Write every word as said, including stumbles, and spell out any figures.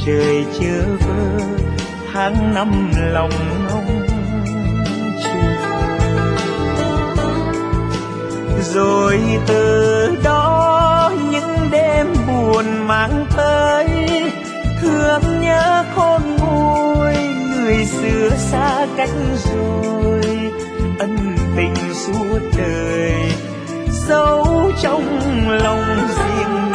trời chưa vơ tháng năm lòng ngóng chờ. Rồi từ đó những đêm buồn mang tới thương nhớ khôn nguôi, người xưa xa cách rồi ân tình suốt đời dấu trong lòng riêng.